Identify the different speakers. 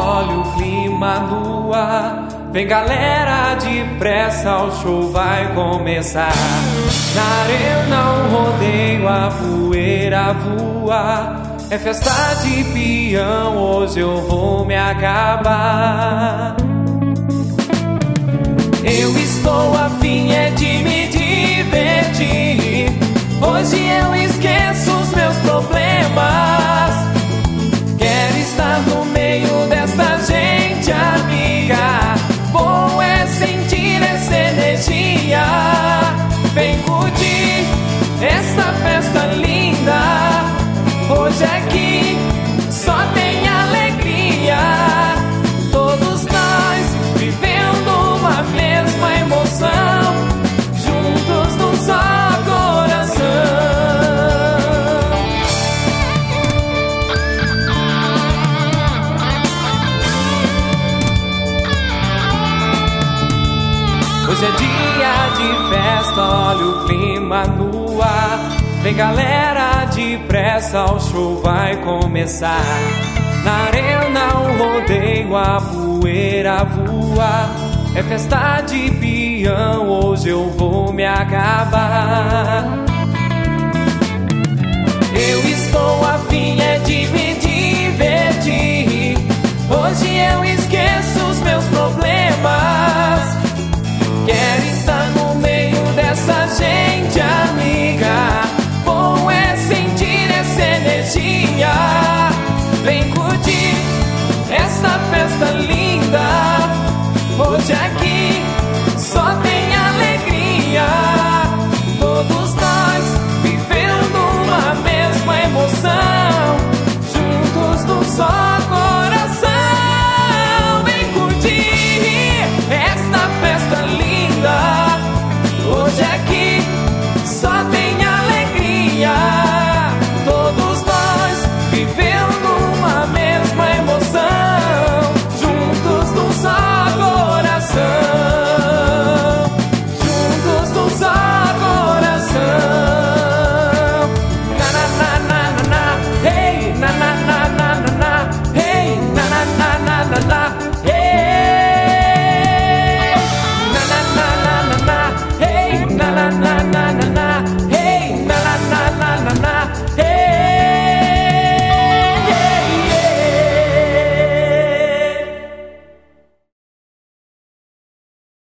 Speaker 1: olha o clima no ar. Vem galera, depressa, o show vai começar. Na arena um rodeio, a poeira voa. É festa de peão, hoje eu vou me acabar. Eu estou a fim é de me divertir. Hoje eu esqueço os meus problemas. Quero estar no meio desta gente amiga. Bom é sentir essa energia. Vem curtir esta festa linda. Hoje aqui só tem alegria. Todos nós vivendo uma mesma emoção, juntos num só coração. Hoje é dia de festa, olha o clima no ar. Vem galera, depressa, o show vai começar. Na arena um rodeio, a poeira voa. É festa de peão, hoje eu vou me acabar.